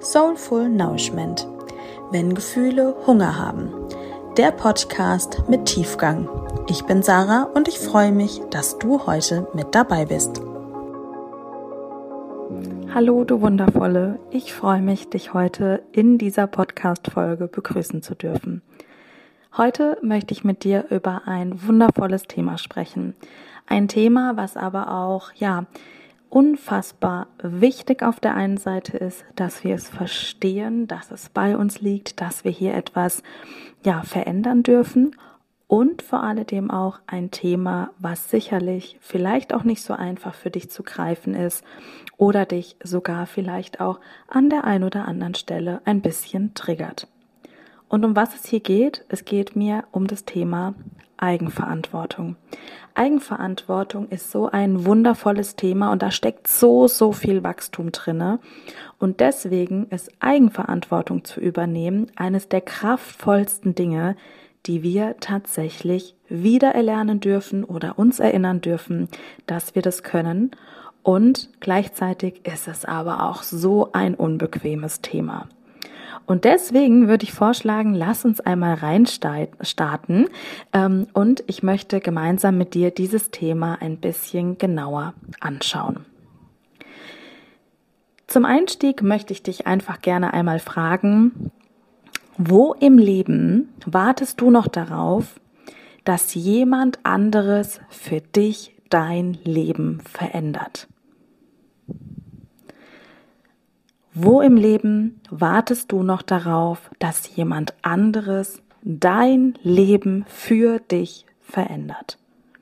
Soulful Nourishment. Wenn Gefühle Hunger haben. Der Podcast mit Tiefgang. Ich bin Sarah und ich freue mich, dass du heute mit dabei bist. Hallo, du Wundervolle. Ich freue mich, dich heute in dieser Podcast-Folge begrüßen zu dürfen. Heute möchte ich mit dir über ein wundervolles Thema sprechen. Ein Thema, was aber auch, unfassbar wichtig auf der einen Seite ist, dass wir es verstehen, dass es bei uns liegt, dass wir hier etwas, verändern dürfen und vor alledem auch ein Thema, was sicherlich vielleicht auch nicht so einfach für dich zu greifen ist oder dich sogar vielleicht auch an der einen oder anderen Stelle ein bisschen triggert. Und um was es hier geht? Es geht mir um das Thema Eigenverantwortung. Eigenverantwortung ist so ein wundervolles Thema und da steckt so viel Wachstum drinne. Und deswegen ist Eigenverantwortung zu übernehmen eines der kraftvollsten Dinge, die wir tatsächlich wieder erlernen dürfen oder uns erinnern dürfen, dass wir das können. Und gleichzeitig ist es aber auch so ein unbequemes Thema. Und deswegen würde ich vorschlagen, lass uns einmal reinstarten und ich möchte gemeinsam mit dir dieses Thema ein bisschen genauer anschauen. Zum Einstieg möchte ich dich einfach gerne einmal fragen, wo im Leben wartest du noch darauf, dass jemand anderes für dich dein Leben verändert? Wo im Leben wartest du noch darauf, dass jemand anderes dein Leben für dich verändert?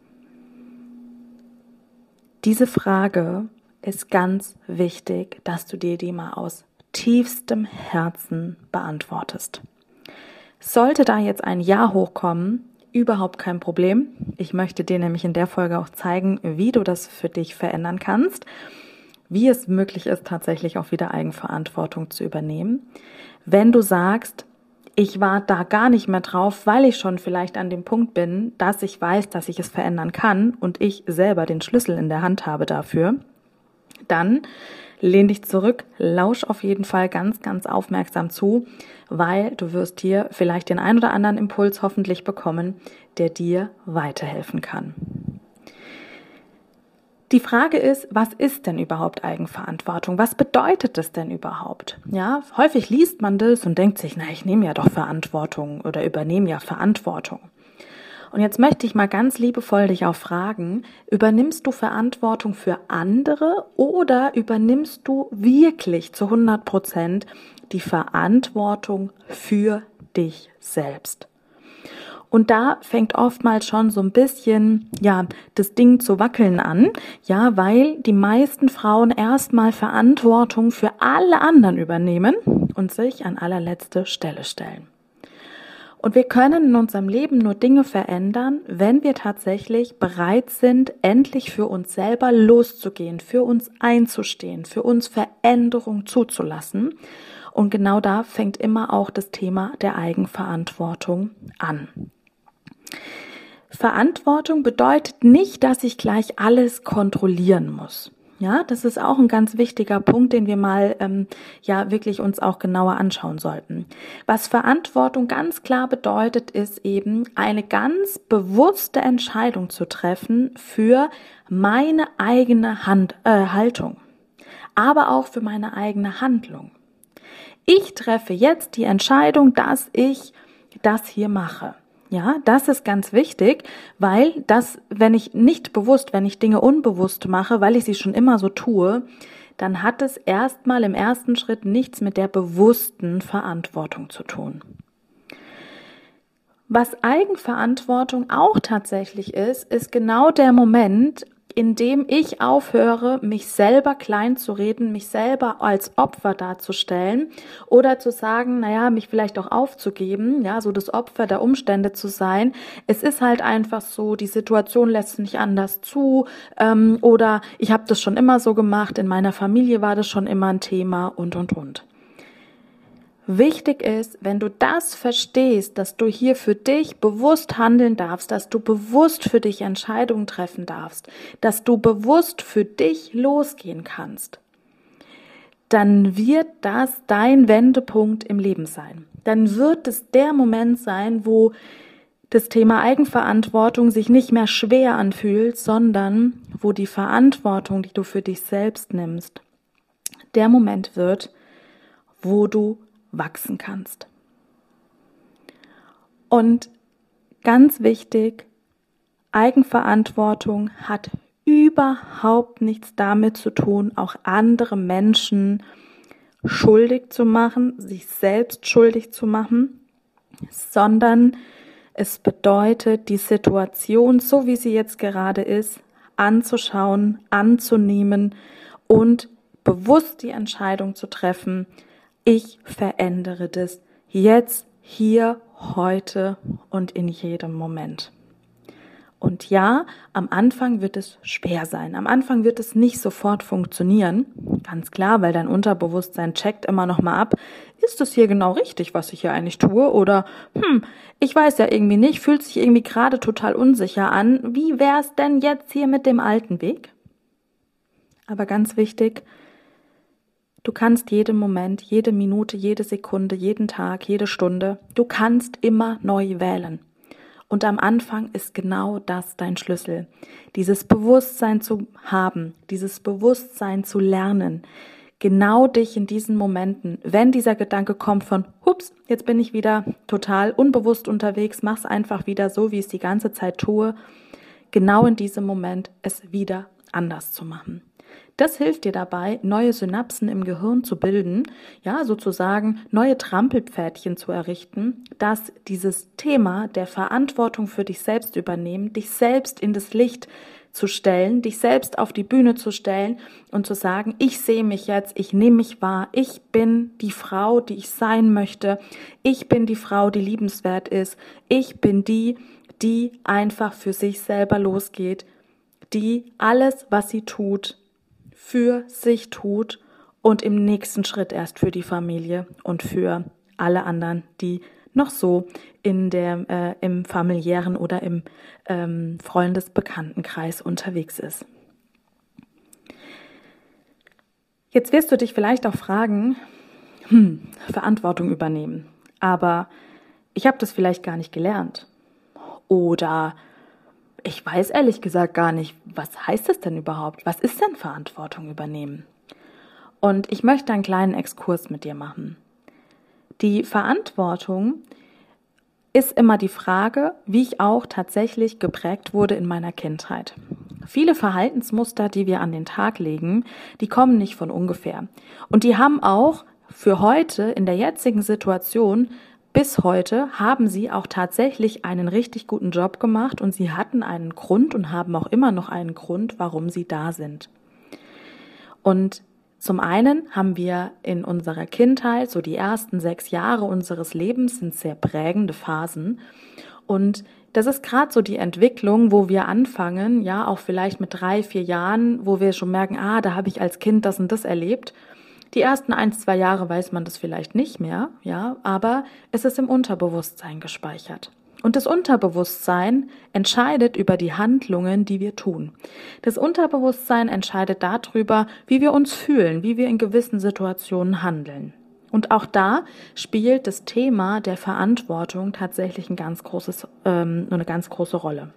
Diese Frage ist ganz wichtig, dass du dir die mal aus tiefstem Herzen beantwortest. Sollte da jetzt ein Ja hochkommen, überhaupt kein Problem. Ich möchte dir nämlich in der Folge auch zeigen, wie du das für dich verändern kannst. Wie es möglich ist, tatsächlich auch wieder Eigenverantwortung zu übernehmen. Wenn du sagst, ich warte da gar nicht mehr drauf, weil ich schon vielleicht an dem Punkt bin, dass ich weiß, dass ich es verändern kann und ich selber den Schlüssel in der Hand habe dafür, dann lehn dich zurück, lausch auf jeden Fall ganz aufmerksam zu, weil du wirst hier vielleicht den ein oder anderen Impuls hoffentlich bekommen, der dir weiterhelfen kann. Die Frage ist, was ist denn überhaupt Eigenverantwortung? Was bedeutet das denn überhaupt? Ja, häufig liest man das und denkt sich, ich nehme ja doch Verantwortung oder übernehme ja Verantwortung. Und jetzt möchte ich mal ganz liebevoll dich auch fragen, übernimmst du Verantwortung für andere oder übernimmst du wirklich zu 100% die Verantwortung für dich selbst? Und da fängt oftmals schon so ein bisschen, das Ding zu wackeln an, weil die meisten Frauen erstmal Verantwortung für alle anderen übernehmen und sich an allerletzte Stelle stellen. Und wir können in unserem Leben nur Dinge verändern, wenn wir tatsächlich bereit sind, endlich für uns selber loszugehen, für uns einzustehen, für uns Veränderung zuzulassen. Und genau da fängt immer auch das Thema der Eigenverantwortung an. Verantwortung bedeutet nicht, dass ich gleich alles kontrollieren muss. Ja, das ist auch ein ganz wichtiger Punkt, den wir mal wirklich uns auch genauer anschauen sollten. Was Verantwortung ganz klar bedeutet, ist eben eine ganz bewusste Entscheidung zu treffen für meine eigene Haltung, aber auch für meine eigene Handlung. Ich treffe jetzt die Entscheidung, dass ich das hier mache. Ja, das ist ganz wichtig, weil wenn ich Dinge unbewusst mache, weil ich sie schon immer so tue, dann hat es erstmal im ersten Schritt nichts mit der bewussten Verantwortung zu tun. Was Eigenverantwortung auch tatsächlich ist genau der Moment, in dem ich aufhöre, mich selber klein zu reden, mich selber als Opfer darzustellen oder zu sagen, mich vielleicht auch aufzugeben, so das Opfer der Umstände zu sein. Es ist halt einfach so, die Situation lässt nicht anders zu oder ich habe das schon immer so gemacht, in meiner Familie war das schon immer ein Thema und. Wichtig ist, wenn du das verstehst, dass du hier für dich bewusst handeln darfst, dass du bewusst für dich Entscheidungen treffen darfst, dass du bewusst für dich losgehen kannst, dann wird das dein Wendepunkt im Leben sein. Dann wird es der Moment sein, wo das Thema Eigenverantwortung sich nicht mehr schwer anfühlt, sondern wo die Verantwortung, die du für dich selbst nimmst, der Moment wird, wo du wachsen kannst. Und ganz wichtig, Eigenverantwortung hat überhaupt nichts damit zu tun, auch andere Menschen schuldig zu machen, sich selbst schuldig zu machen, sondern es bedeutet, die Situation, so wie sie jetzt gerade ist, anzuschauen, anzunehmen und bewusst die Entscheidung zu treffen, ich verändere das jetzt, hier, heute und in jedem Moment. Und ja, am Anfang wird es schwer sein. Am Anfang wird es nicht sofort funktionieren. Ganz klar, weil dein Unterbewusstsein checkt immer noch mal ab, ist es hier genau richtig, was ich hier eigentlich tue? Oder, ich weiß ja irgendwie nicht, fühlt sich irgendwie gerade total unsicher an. Wie wär's denn jetzt hier mit dem alten Weg? Aber ganz wichtig, du kannst jeden Moment, jede Minute, jede Sekunde, jeden Tag, jede Stunde, du kannst immer neu wählen. Und am Anfang ist genau das dein Schlüssel. Dieses Bewusstsein zu haben, dieses Bewusstsein zu lernen, genau dich in diesen Momenten, wenn dieser Gedanke kommt von, hups, jetzt bin ich wieder total unbewusst unterwegs, mach's einfach wieder so, wie ich es die ganze Zeit tue, genau in diesem Moment es wieder anders zu machen. Das hilft dir dabei, neue Synapsen im Gehirn zu bilden, ja, sozusagen neue Trampelpfadchen zu errichten, dass dieses Thema der Verantwortung für dich selbst übernehmen, dich selbst in das Licht zu stellen, dich selbst auf die Bühne zu stellen und zu sagen, ich sehe mich jetzt, ich nehme mich wahr, ich bin die Frau, die ich sein möchte, ich bin die Frau, die liebenswert ist, ich bin die einfach für sich selber losgeht, die alles, was sie tut, für sich tut und im nächsten Schritt erst für die Familie und für alle anderen, die noch so in im familiären oder im Freundesbekanntenkreis unterwegs ist. Jetzt wirst du dich vielleicht auch fragen, Verantwortung übernehmen, aber ich habe das vielleicht gar nicht gelernt. Oder ich weiß ehrlich gesagt gar nicht, was heißt das denn überhaupt? Was ist denn Verantwortung übernehmen? Und ich möchte einen kleinen Exkurs mit dir machen. Die Verantwortung ist immer die Frage, wie ich auch tatsächlich geprägt wurde in meiner Kindheit. Viele Verhaltensmuster, die wir an den Tag legen, die kommen nicht von ungefähr. Und die haben auch für heute, in der jetzigen Situation, bis heute haben sie auch tatsächlich einen richtig guten Job gemacht und sie hatten einen Grund und haben auch immer noch einen Grund, warum sie da sind. Und zum einen haben wir in unserer Kindheit, so die ersten 6 Jahre unseres Lebens sind sehr prägende Phasen und das ist gerade so die Entwicklung, wo wir anfangen, ja auch vielleicht mit 3, 4 Jahren, wo wir schon merken, da habe ich als Kind das und das erlebt. Die ersten 1, 2 Jahre weiß man das vielleicht nicht mehr, ja, aber es ist im Unterbewusstsein gespeichert. Und das Unterbewusstsein entscheidet über die Handlungen, die wir tun. Das Unterbewusstsein entscheidet darüber, wie wir uns fühlen, wie wir in gewissen Situationen handeln. Und auch da spielt das Thema der Verantwortung tatsächlich eine ganz große Rolle.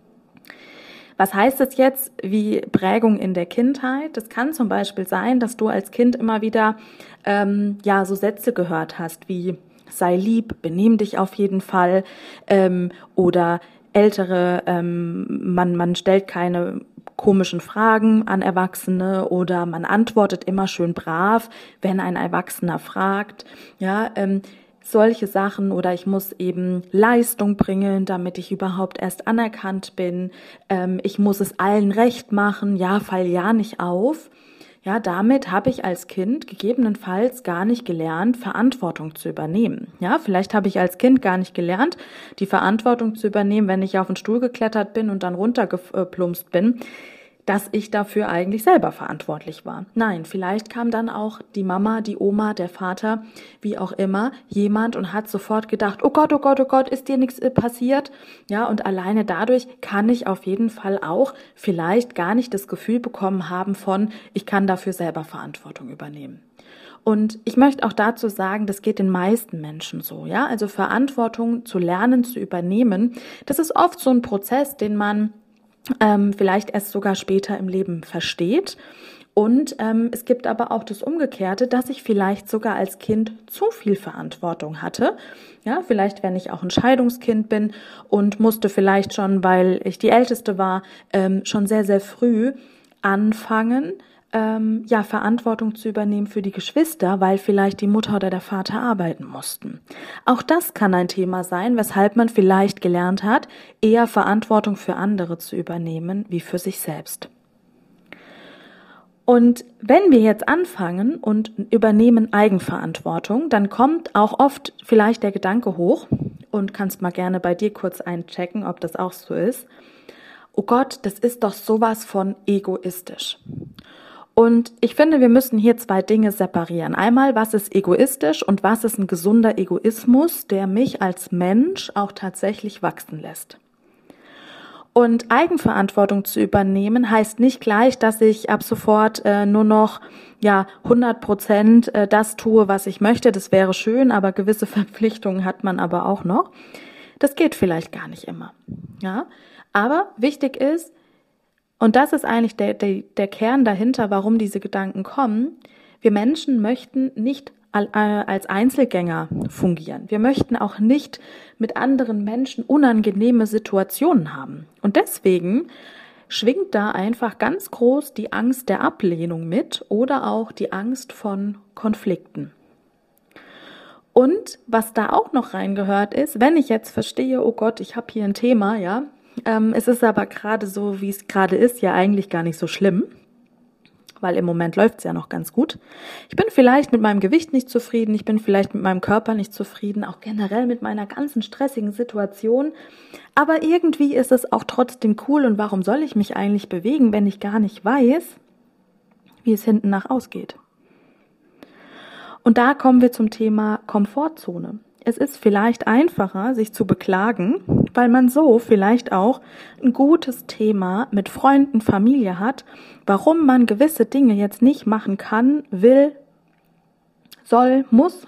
Was heißt das jetzt wie Prägung in der Kindheit? Das kann zum Beispiel sein, dass du als Kind immer wieder so Sätze gehört hast wie sei lieb, benimm dich auf jeden Fall oder Ältere, man stellt keine komischen Fragen an Erwachsene oder man antwortet immer schön brav, wenn ein Erwachsener fragt, ja, solche Sachen oder ich muss eben Leistung bringen, damit ich überhaupt erst anerkannt bin. Ich muss es allen recht machen, ja, fall ja nicht auf. Ja, damit habe ich als Kind gegebenenfalls gar nicht gelernt, Verantwortung zu übernehmen. Ja, vielleicht habe ich als Kind gar nicht gelernt, die Verantwortung zu übernehmen, wenn ich auf den Stuhl geklettert bin und dann runtergeplumpst bin. dass ich dafür eigentlich selber verantwortlich war. Nein, vielleicht kam dann auch die Mama, die Oma, der Vater, wie auch immer, jemand und hat sofort gedacht, oh Gott, ist dir nichts passiert? Ja, und alleine dadurch kann ich auf jeden Fall auch vielleicht gar nicht das Gefühl bekommen haben von, ich kann dafür selber Verantwortung übernehmen. Und ich möchte auch dazu sagen, das geht den meisten Menschen so, ja. Also Verantwortung zu lernen, zu übernehmen, das ist oft so ein Prozess, den man vielleicht erst sogar später im Leben versteht. Und es gibt aber auch das Umgekehrte, dass ich vielleicht sogar als Kind zu viel Verantwortung hatte. Ja, vielleicht, wenn ich auch ein Scheidungskind bin und musste vielleicht schon, weil ich die Älteste war, schon sehr, sehr früh anfangen, Verantwortung zu übernehmen für die Geschwister, weil vielleicht die Mutter oder der Vater arbeiten mussten. Auch das kann ein Thema sein, weshalb man vielleicht gelernt hat, eher Verantwortung für andere zu übernehmen, wie für sich selbst. Und wenn wir jetzt anfangen und übernehmen Eigenverantwortung, dann kommt auch oft vielleicht der Gedanke hoch, und kannst mal gerne bei dir kurz einchecken, ob das auch so ist. Oh Gott, das ist doch sowas von egoistisch. Und ich finde, wir müssen hier zwei Dinge separieren. Einmal, was ist egoistisch und was ist ein gesunder Egoismus, der mich als Mensch auch tatsächlich wachsen lässt. Und Eigenverantwortung zu übernehmen heißt nicht gleich, dass ich ab sofort nur noch 100% das tue, was ich möchte. Das wäre schön, aber gewisse Verpflichtungen hat man aber auch noch. Das geht vielleicht gar nicht immer. Ja, aber wichtig ist, und das ist eigentlich der Kern dahinter, warum diese Gedanken kommen. Wir Menschen möchten nicht als Einzelgänger fungieren. Wir möchten auch nicht mit anderen Menschen unangenehme Situationen haben. Und deswegen schwingt da einfach ganz groß die Angst der Ablehnung mit oder auch die Angst von Konflikten. Und was da auch noch reingehört ist, wenn ich jetzt verstehe, oh Gott, ich habe hier ein Thema, ja, es ist aber gerade so, wie es gerade ist, ja eigentlich gar nicht so schlimm, weil im Moment läuft es ja noch ganz gut. Ich bin vielleicht mit meinem Gewicht nicht zufrieden, ich bin vielleicht mit meinem Körper nicht zufrieden, auch generell mit meiner ganzen stressigen Situation, aber irgendwie ist es auch trotzdem cool und warum soll ich mich eigentlich bewegen, wenn ich gar nicht weiß, wie es hinten nach ausgeht? Und da kommen wir zum Thema Komfortzone. Es ist vielleicht einfacher, sich zu beklagen, weil man so vielleicht auch ein gutes Thema mit Freunden, Familie hat, warum man gewisse Dinge jetzt nicht machen kann, will, soll, muss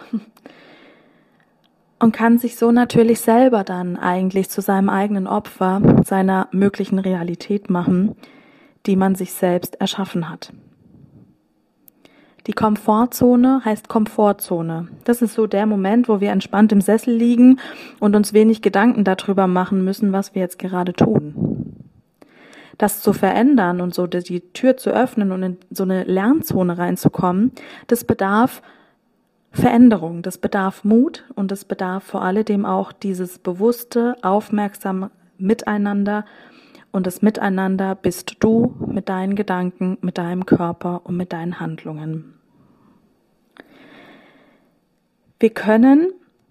und kann sich so natürlich selber dann eigentlich zu seinem eigenen Opfer, seiner möglichen Realität machen, die man sich selbst erschaffen hat. Die Komfortzone heißt Komfortzone. Das ist so der Moment, wo wir entspannt im Sessel liegen und uns wenig Gedanken darüber machen müssen, was wir jetzt gerade tun. Das zu verändern und so die Tür zu öffnen und in so eine Lernzone reinzukommen, das bedarf Veränderung, das bedarf Mut und das bedarf vor allem auch dieses bewusste, aufmerksame Miteinander. Und das Miteinander bist du mit deinen Gedanken, mit deinem Körper und mit deinen Handlungen. Wir können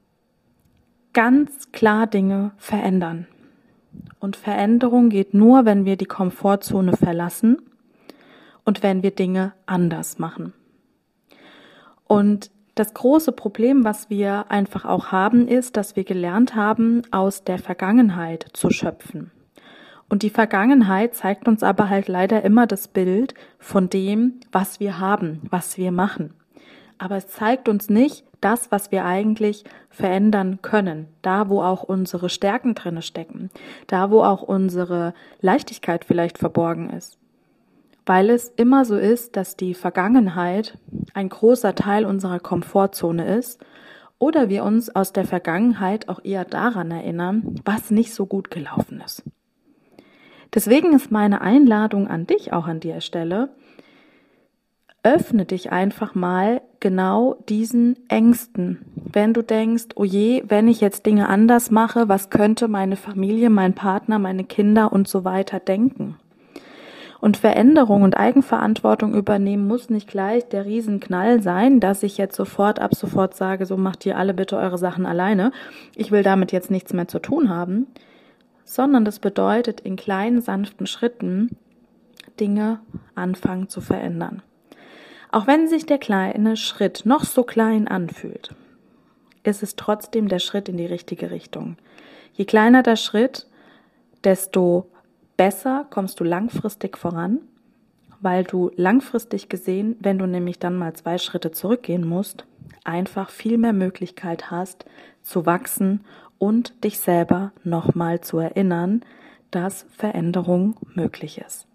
ganz klar Dinge verändern. Und Veränderung geht nur, wenn wir die Komfortzone verlassen und wenn wir Dinge anders machen. Und das große Problem, was wir einfach auch haben, ist, dass wir gelernt haben, aus der Vergangenheit zu schöpfen. Und die Vergangenheit zeigt uns aber halt leider immer das Bild von dem, was wir haben, was wir machen. Aber es zeigt uns nicht das, was wir eigentlich verändern können. Da, wo auch unsere Stärken drinne stecken. Da, wo auch unsere Leichtigkeit vielleicht verborgen ist. Weil es immer so ist, dass die Vergangenheit ein großer Teil unserer Komfortzone ist. Oder wir uns aus der Vergangenheit auch eher daran erinnern, was nicht so gut gelaufen ist. Deswegen ist meine Einladung an dich auch an der Stelle, öffne dich einfach mal genau diesen Ängsten. Wenn du denkst, oh je, wenn ich jetzt Dinge anders mache, was könnte meine Familie, mein Partner, meine Kinder und so weiter denken? Und Veränderung und Eigenverantwortung übernehmen muss nicht gleich der Riesenknall sein, dass ich jetzt ab sofort sage, so macht ihr alle bitte eure Sachen alleine. Ich will damit jetzt nichts mehr zu tun haben. Sondern das bedeutet in kleinen, sanften Schritten Dinge anfangen zu verändern. Auch wenn sich der kleine Schritt noch so klein anfühlt, ist es trotzdem der Schritt in die richtige Richtung. Je kleiner der Schritt, desto besser kommst du langfristig voran, weil du langfristig gesehen, wenn du nämlich dann mal 2 Schritte zurückgehen musst, einfach viel mehr Möglichkeit hast zu wachsen und dich selber nochmal zu erinnern, dass Veränderung möglich ist.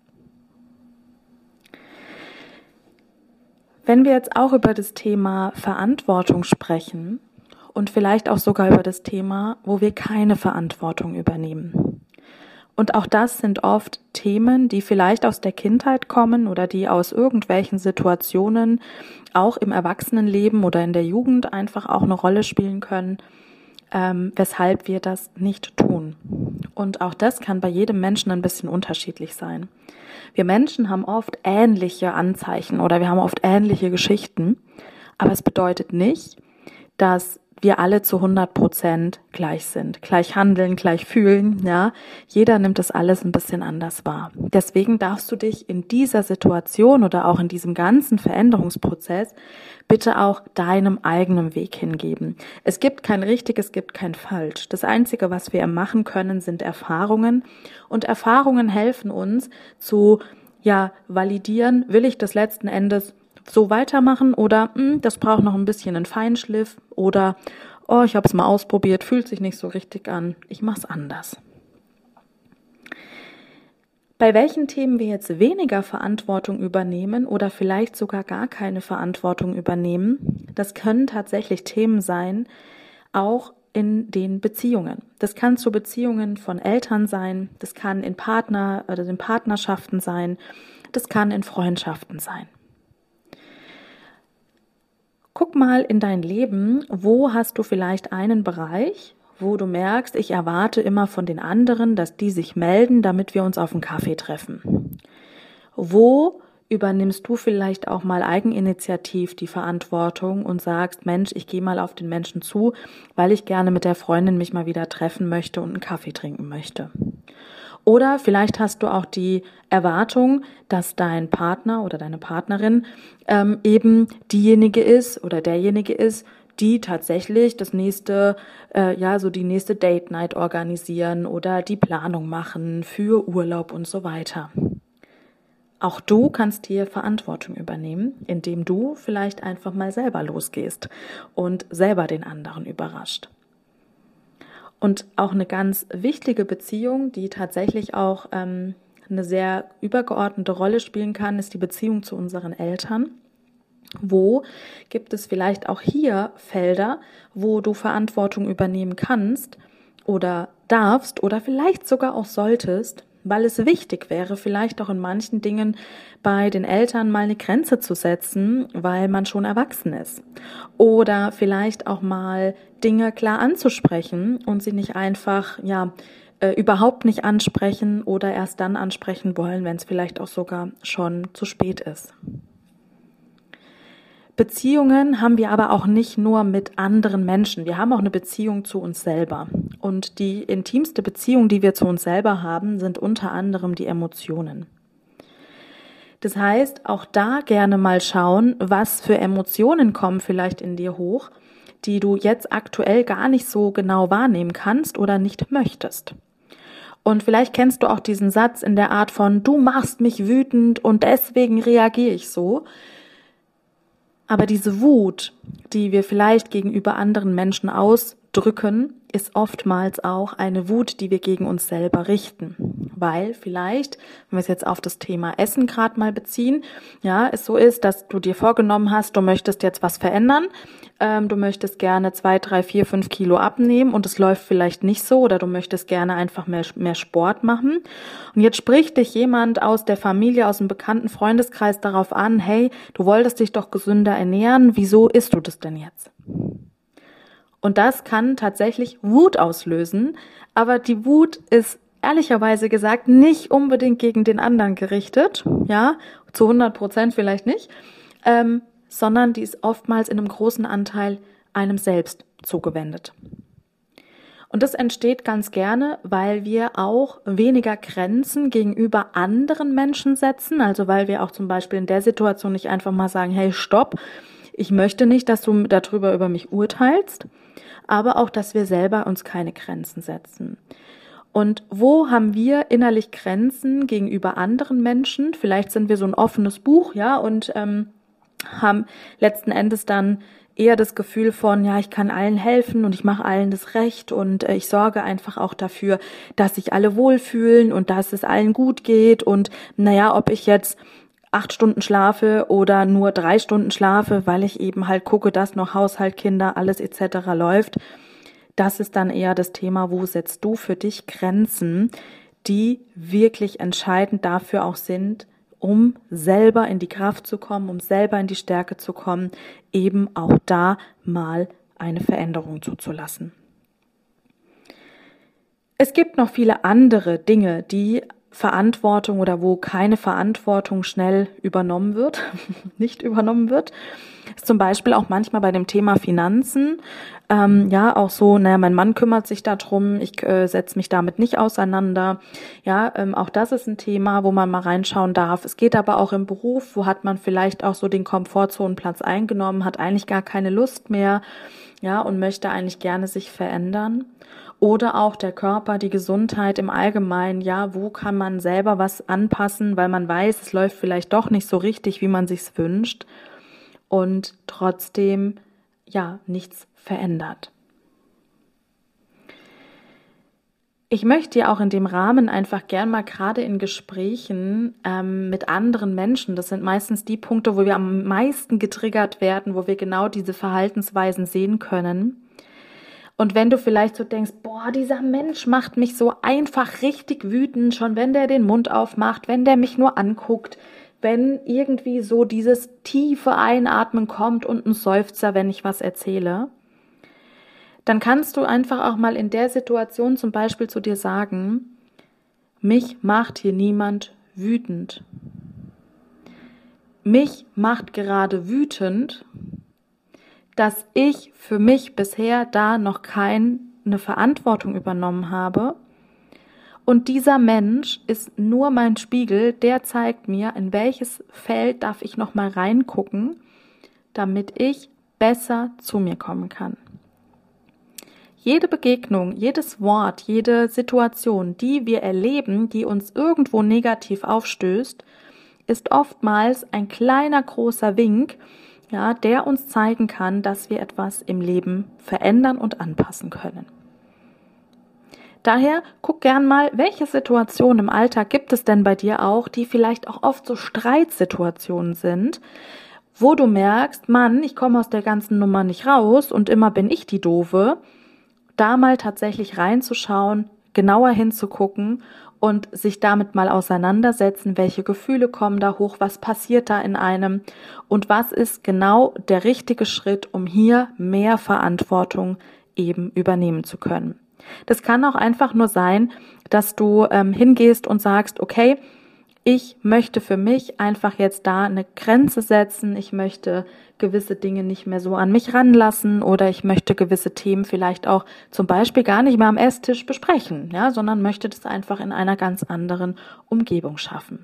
Wenn wir jetzt auch über das Thema Verantwortung sprechen und vielleicht auch sogar über das Thema, wo wir keine Verantwortung übernehmen. Und auch das sind oft Themen, die vielleicht aus der Kindheit kommen oder die aus irgendwelchen Situationen auch im Erwachsenenleben oder in der Jugend einfach auch eine Rolle spielen können, weshalb wir das nicht tun. Und auch das kann bei jedem Menschen ein bisschen unterschiedlich sein. Wir Menschen haben oft ähnliche Anzeichen oder wir haben oft ähnliche Geschichten, aber es bedeutet nicht, dass wir alle zu 100% gleich sind, gleich handeln, gleich fühlen, ja. Jeder nimmt das alles ein bisschen anders wahr. Deswegen darfst du dich in dieser Situation oder auch in diesem ganzen Veränderungsprozess bitte auch deinem eigenen Weg hingeben. Es gibt kein richtig, es gibt kein falsch. Das Einzige, was wir machen können, sind Erfahrungen. Und Erfahrungen helfen uns zu, validieren, will ich das letzten Endes so weitermachen oder das braucht noch ein bisschen einen Feinschliff oder ich habe es mal ausprobiert, fühlt sich nicht so richtig an, ich mache es anders. Bei welchen Themen wir jetzt weniger Verantwortung übernehmen oder vielleicht sogar gar keine Verantwortung übernehmen, das können tatsächlich Themen sein, auch in den Beziehungen. Das kann zu Beziehungen von Eltern sein, das kann in Partnerschaften sein, das kann in Freundschaften sein. Guck mal in dein Leben, wo hast du vielleicht einen Bereich, wo du merkst, ich erwarte immer von den anderen, dass die sich melden, damit wir uns auf einen Kaffee treffen. Wo übernimmst du vielleicht auch mal eigeninitiativ die Verantwortung und sagst, Mensch, ich gehe mal auf den Menschen zu, weil ich gerne mit der Freundin mich mal wieder treffen möchte und einen Kaffee trinken möchte. Oder vielleicht hast du auch die Erwartung, dass dein Partner oder deine Partnerin eben diejenige ist oder derjenige ist, die tatsächlich das nächste, die nächste Date Night organisieren oder die Planung machen für Urlaub und so weiter. Auch du kannst hier Verantwortung übernehmen, indem du vielleicht einfach mal selber losgehst und selber den anderen überrascht. Und auch eine ganz wichtige Beziehung, die tatsächlich auch eine sehr übergeordnete Rolle spielen kann, ist die Beziehung zu unseren Eltern. Wo gibt es vielleicht auch hier Felder, wo du Verantwortung übernehmen kannst oder darfst oder vielleicht sogar auch solltest, weil es wichtig wäre, vielleicht auch in manchen Dingen bei den Eltern mal eine Grenze zu setzen, weil man schon erwachsen ist. Oder vielleicht auch mal Dinge klar anzusprechen und sie nicht einfach, überhaupt nicht ansprechen oder erst dann ansprechen wollen, wenn es vielleicht auch sogar schon zu spät ist. Beziehungen haben wir aber auch nicht nur mit anderen Menschen. Wir haben auch eine Beziehung zu uns selber. Und die intimste Beziehung, die wir zu uns selber haben, sind unter anderem die Emotionen. Das heißt, auch da gerne mal schauen, was für Emotionen kommen vielleicht in dir hoch, die du jetzt aktuell gar nicht so genau wahrnehmen kannst oder nicht möchtest. Und vielleicht kennst du auch diesen Satz in der Art von, du machst mich wütend und deswegen reagiere ich so. Aber diese Wut, die wir vielleicht gegenüber anderen Menschen ausdrücken, ist oftmals auch eine Wut, die wir gegen uns selber richten. Weil vielleicht, wenn wir es jetzt auf das Thema Essen gerade mal beziehen, es so ist, dass du dir vorgenommen hast, du möchtest jetzt was verändern, du möchtest gerne 2, 3, 4, 5 Kilo abnehmen und es läuft vielleicht nicht so oder du möchtest gerne einfach mehr Sport machen. Und jetzt spricht dich jemand aus der Familie, aus dem bekannten Freundeskreis darauf an, hey, du wolltest dich doch gesünder ernähren, wieso isst du das denn jetzt? Und das kann tatsächlich Wut auslösen, aber die Wut ist ehrlicherweise gesagt nicht unbedingt gegen den anderen gerichtet, zu 100% vielleicht nicht, sondern die ist oftmals in einem großen Anteil einem selbst zugewendet. Und das entsteht ganz gerne, weil wir auch weniger Grenzen gegenüber anderen Menschen setzen. Also weil wir auch zum Beispiel in der Situation nicht einfach mal sagen, hey, stopp, ich möchte nicht, dass du darüber über mich urteilst. Aber auch, dass wir selber uns keine Grenzen setzen. Und wo haben wir innerlich Grenzen gegenüber anderen Menschen? Vielleicht sind wir so ein offenes Buch, ja, und haben letzten Endes dann eher das Gefühl von, ja, ich kann allen helfen und ich mache allen das Recht und ich sorge einfach auch dafür, dass sich alle wohlfühlen und dass es allen gut geht und naja, ob ich jetzt 8 Stunden schlafe oder nur 3 Stunden schlafe, weil ich eben halt gucke, dass noch Haushalt, Kinder, alles etc. läuft, das ist dann eher das Thema, wo setzt du für dich Grenzen, die wirklich entscheidend dafür auch sind, um selber in die Kraft zu kommen, um selber in die Stärke zu kommen, eben auch da mal eine Veränderung zuzulassen. Es gibt noch viele andere Dinge, die Verantwortung oder wo keine Verantwortung schnell übernommen wird, nicht übernommen wird. Zum Beispiel auch manchmal bei dem Thema Finanzen, ja, auch so, naja, mein Mann kümmert sich darum, ich setze mich damit nicht auseinander. Ja, auch das ist ein Thema, wo man mal reinschauen darf. Es geht aber auch im Beruf, wo hat man vielleicht auch so den Komfortzonenplatz eingenommen, hat eigentlich gar keine Lust mehr, ja, und möchte eigentlich gerne sich verändern. Oder auch der Körper, die Gesundheit im Allgemeinen, ja, wo kann man selber was anpassen, weil man weiß, es läuft vielleicht doch nicht so richtig, wie man sich's wünscht und trotzdem, ja, nichts verändert. Ich möchte dir auch in dem Rahmen einfach gern mal gerade in Gesprächen mit anderen Menschen, das sind meistens die Punkte, wo wir am meisten getriggert werden, wo wir genau diese Verhaltensweisen sehen können. Und wenn du vielleicht so denkst, boah, dieser Mensch macht mich so einfach richtig wütend, schon wenn der den Mund aufmacht, wenn der mich nur anguckt, wenn irgendwie so dieses tiefe Einatmen kommt und ein Seufzer, wenn ich was erzähle, dann kannst du einfach auch mal in der Situation zum Beispiel zu dir sagen, mich macht hier niemand wütend. Mich macht gerade wütend, dass ich für mich bisher da noch keine Verantwortung übernommen habe. Und dieser Mensch ist nur mein Spiegel, der zeigt mir, in welches Feld darf ich noch mal reingucken, damit ich besser zu mir kommen kann. Jede Begegnung, jedes Wort, jede Situation, die wir erleben, die uns irgendwo negativ aufstößt, ist oftmals ein kleiner, großer Wink, ja, der uns zeigen kann, dass wir etwas im Leben verändern und anpassen können. Daher guck gern mal, welche Situationen im Alltag gibt es denn bei dir auch, die vielleicht auch oft so Streitsituationen sind, wo du merkst, Mann, ich komme aus der ganzen Nummer nicht raus und immer bin ich die Doofe, da mal tatsächlich reinzuschauen, genauer hinzugucken und sich damit mal auseinandersetzen, welche Gefühle kommen da hoch, was passiert da in einem und was ist genau der richtige Schritt, um hier mehr Verantwortung eben übernehmen zu können. Das kann auch einfach nur sein, dass du hingehst und sagst, okay, ich möchte für mich einfach jetzt da eine Grenze setzen, ich möchte gewisse Dinge nicht mehr so an mich ranlassen oder ich möchte gewisse Themen vielleicht auch zum Beispiel gar nicht mehr am Esstisch besprechen, ja, sondern möchte das einfach in einer ganz anderen Umgebung schaffen.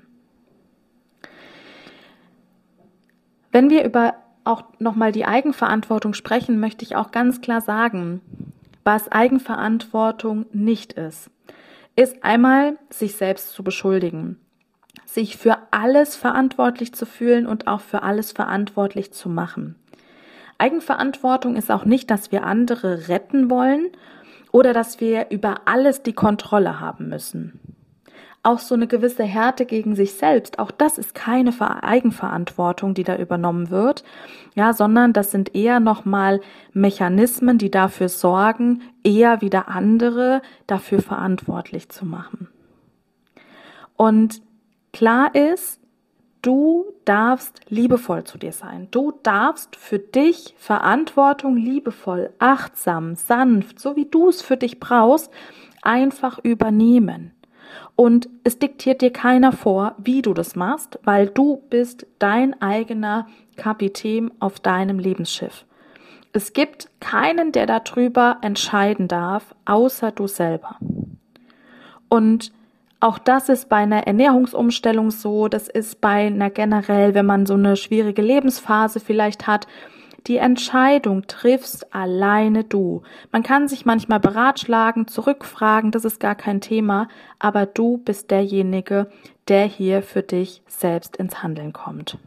Wenn wir über auch nochmal die Eigenverantwortung sprechen, möchte ich auch ganz klar sagen, was Eigenverantwortung nicht ist einmal, sich selbst zu beschuldigen. Sich für alles verantwortlich zu fühlen und auch für alles verantwortlich zu machen. Eigenverantwortung ist auch nicht, dass wir andere retten wollen oder dass wir über alles die Kontrolle haben müssen. Auch so eine gewisse Härte gegen sich selbst, auch das ist keine Eigenverantwortung, die da übernommen wird, ja, sondern das sind eher nochmal Mechanismen, die dafür sorgen, eher wieder andere dafür verantwortlich zu machen. Und klar ist, du darfst liebevoll zu dir sein. Du darfst für dich Verantwortung liebevoll, achtsam, sanft, so wie du es für dich brauchst, einfach übernehmen. Und es diktiert dir keiner vor, wie du das machst, weil du bist dein eigener Kapitän auf deinem Lebensschiff. Es gibt keinen, der darüber entscheiden darf, außer du selber. Und auch das ist bei einer Ernährungsumstellung so, das ist bei einer generell, wenn man so eine schwierige Lebensphase vielleicht hat, die Entscheidung triffst alleine du. Man kann sich manchmal beratschlagen, zurückfragen, das ist gar kein Thema, aber du bist derjenige, der hier für dich selbst ins Handeln kommt.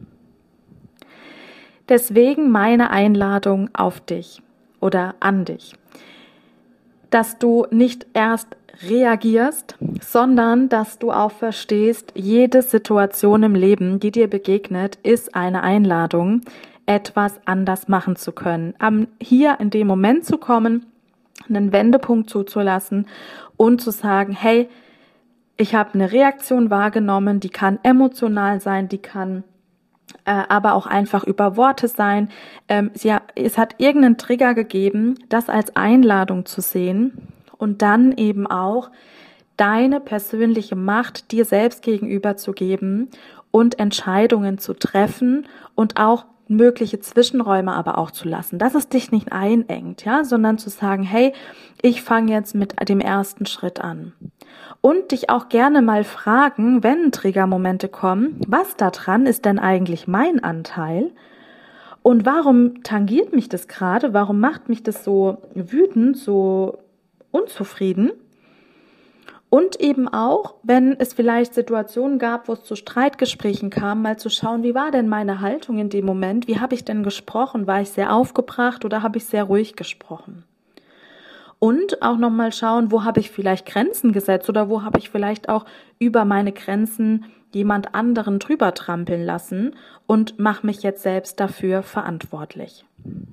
Deswegen meine Einladung auf dich oder an dich, dass du nicht erst reagierst, sondern dass du auch verstehst, jede Situation im Leben, die dir begegnet, ist eine Einladung, etwas anders machen zu können, hier in dem Moment zu kommen, einen Wendepunkt zuzulassen und zu sagen, hey, ich habe eine Reaktion wahrgenommen, die kann emotional sein, die kann aber auch einfach über Worte sein. Es hat irgendeinen Trigger gegeben, das als Einladung zu sehen und dann eben auch deine persönliche Macht dir selbst gegenüber zu geben und Entscheidungen zu treffen und auch mögliche Zwischenräume aber auch zu lassen, dass es dich nicht einengt, ja, sondern zu sagen, hey, ich fange jetzt mit dem ersten Schritt an. Und dich auch gerne mal fragen, wenn Triggermomente kommen, was daran ist denn eigentlich mein Anteil? Und warum tangiert mich das gerade? Warum macht mich das so wütend, so unzufrieden? Und eben auch, wenn es vielleicht Situationen gab, wo es zu Streitgesprächen kam, mal zu schauen, wie war denn meine Haltung in dem Moment? Wie habe ich denn gesprochen? War ich sehr aufgebracht oder habe ich sehr ruhig gesprochen? Und auch nochmal schauen, wo habe ich vielleicht Grenzen gesetzt oder wo habe ich vielleicht auch über meine Grenzen jemand anderen drüber trampeln lassen und mache mich jetzt selbst dafür verantwortlich.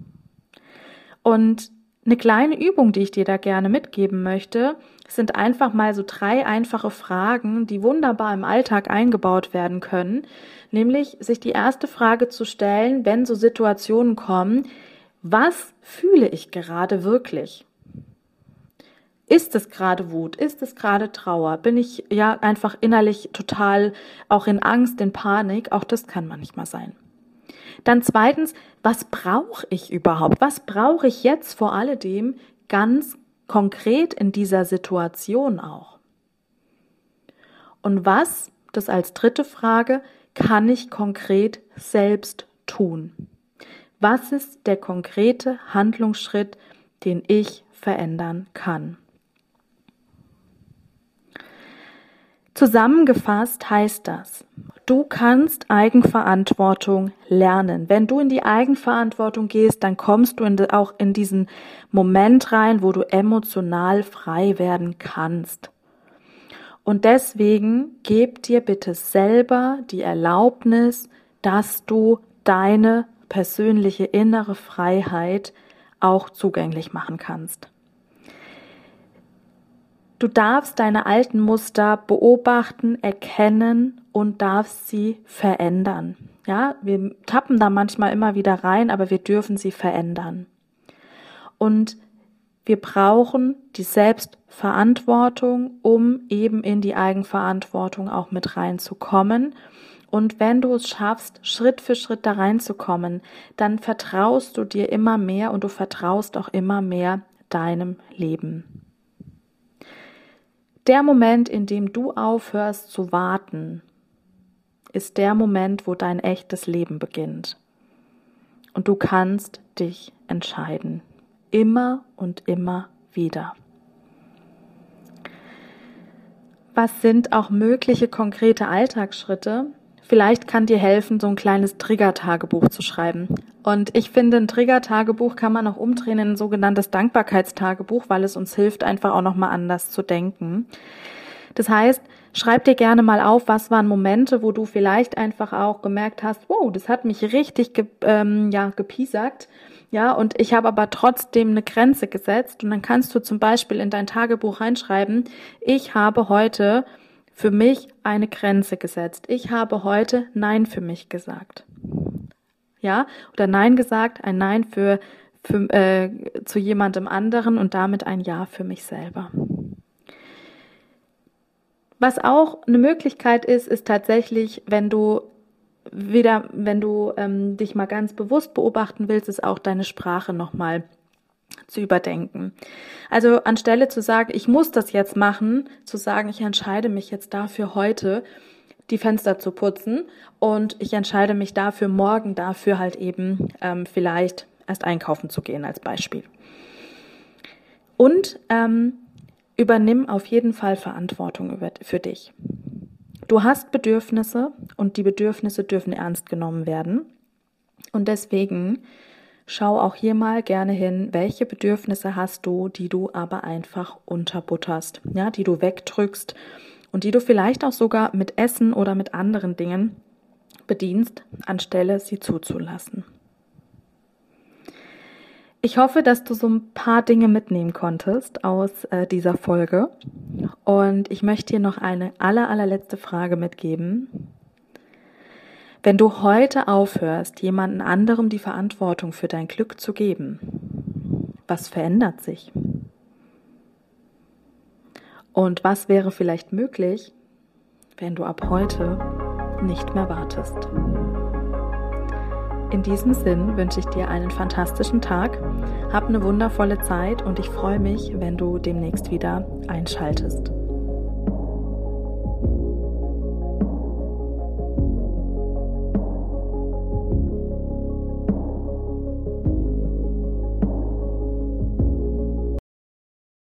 Und eine kleine Übung, die ich dir da gerne mitgeben möchte, sind einfach mal so 3 einfache Fragen, die wunderbar im Alltag eingebaut werden können. Nämlich sich die erste Frage zu stellen, wenn so Situationen kommen, was fühle ich gerade wirklich? Ist es gerade Wut? Ist es gerade Trauer? Bin ich ja einfach innerlich total auch in Angst, in Panik? Auch das kann manchmal sein. Dann zweitens, was brauche ich überhaupt? Was brauche ich jetzt vor alledem ganz konkret in dieser Situation auch? Und was, das als dritte Frage, kann ich konkret selbst tun? Was ist der konkrete Handlungsschritt, den ich verändern kann? Zusammengefasst heißt das, du kannst Eigenverantwortung lernen. Wenn du in die Eigenverantwortung gehst, dann kommst du auch in diesen Moment rein, wo du emotional frei werden kannst. Und deswegen gib dir bitte selber die Erlaubnis, dass du deine persönliche innere Freiheit auch zugänglich machen kannst. Du darfst deine alten Muster beobachten, erkennen und darfst sie verändern. Ja, wir tappen da manchmal immer wieder rein, aber wir dürfen sie verändern. Und wir brauchen die Selbstverantwortung, um eben in die Eigenverantwortung auch mit reinzukommen. Und wenn du es schaffst, Schritt für Schritt da reinzukommen, dann vertraust du dir immer mehr und du vertraust auch immer mehr deinem Leben. Der Moment, in dem du aufhörst zu warten, ist der Moment, wo dein echtes Leben beginnt. Und du kannst dich entscheiden. Immer und immer wieder. Was sind auch mögliche konkrete Alltagsschritte? Vielleicht kann dir helfen, so ein kleines Trigger-Tagebuch zu schreiben. Und ich finde, ein Trigger-Tagebuch kann man auch umdrehen in ein sogenanntes Dankbarkeitstagebuch, weil es uns hilft, einfach auch nochmal anders zu denken. Das heißt, schreib dir gerne mal auf, was waren Momente, wo du vielleicht einfach auch gemerkt hast, wow, das hat mich richtig gepiesackt. Ja, und ich habe aber trotzdem eine Grenze gesetzt. Und dann kannst du zum Beispiel in dein Tagebuch reinschreiben, ich habe heute für mich eine Grenze gesetzt. Ich habe heute Nein für mich gesagt. Ja, oder Nein gesagt, ein Nein zu jemandem anderen und damit ein Ja für mich selber. Was auch eine Möglichkeit ist tatsächlich, wenn du wieder, wenn du dich mal ganz bewusst beobachten willst, ist auch deine Sprache nochmal zu überdenken. Also anstelle zu sagen, ich muss das jetzt machen, zu sagen, ich entscheide mich jetzt dafür heute, die Fenster zu putzen und ich entscheide mich dafür, morgen dafür halt eben vielleicht erst einkaufen zu gehen als Beispiel. Und übernimm auf jeden Fall Verantwortung für dich. Du hast Bedürfnisse und die Bedürfnisse dürfen ernst genommen werden. Und deswegen schau auch hier mal gerne hin, welche Bedürfnisse hast du, die du aber einfach unterbutterst, ja, die du wegdrückst und die du vielleicht auch sogar mit Essen oder mit anderen Dingen bedienst, anstelle sie zuzulassen. Ich hoffe, dass du so ein paar Dinge mitnehmen konntest aus dieser Folge. Und ich möchte dir noch eine allerletzte Frage mitgeben. Wenn du heute aufhörst, jemandem anderem die Verantwortung für dein Glück zu geben, was verändert sich? Und was wäre vielleicht möglich, wenn du ab heute nicht mehr wartest? In diesem Sinn wünsche ich dir einen fantastischen Tag, hab eine wundervolle Zeit und ich freue mich, wenn du demnächst wieder einschaltest.